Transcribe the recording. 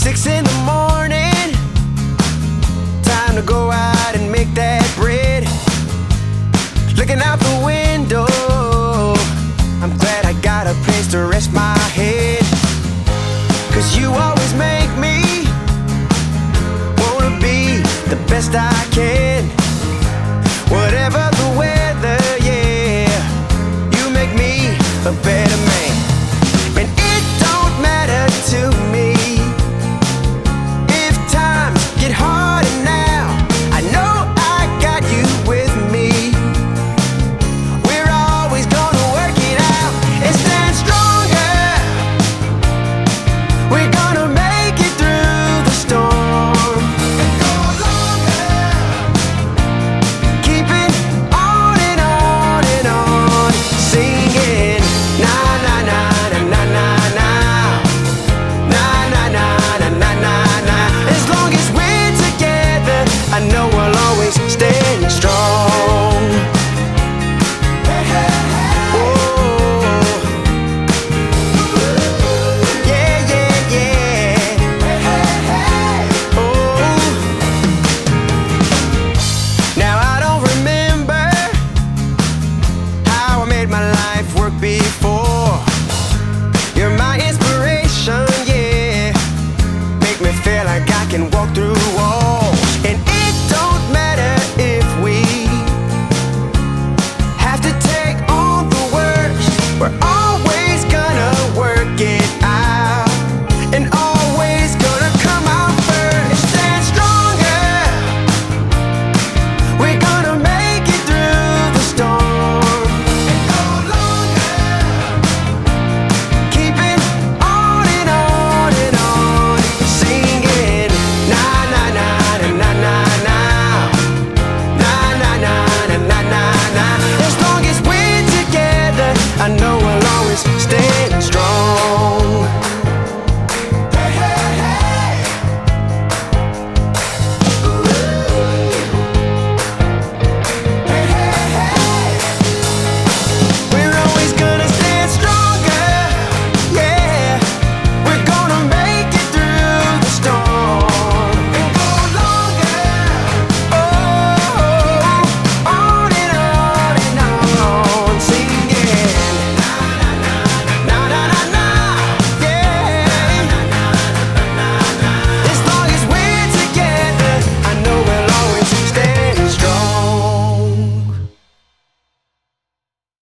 6 in the morning, time to go out and make that bread. Looking out the window, I'm glad I got a place to rest my head. 'Cause you always make me wanna be the best I can. Whatever the weather, yeah, you make me a better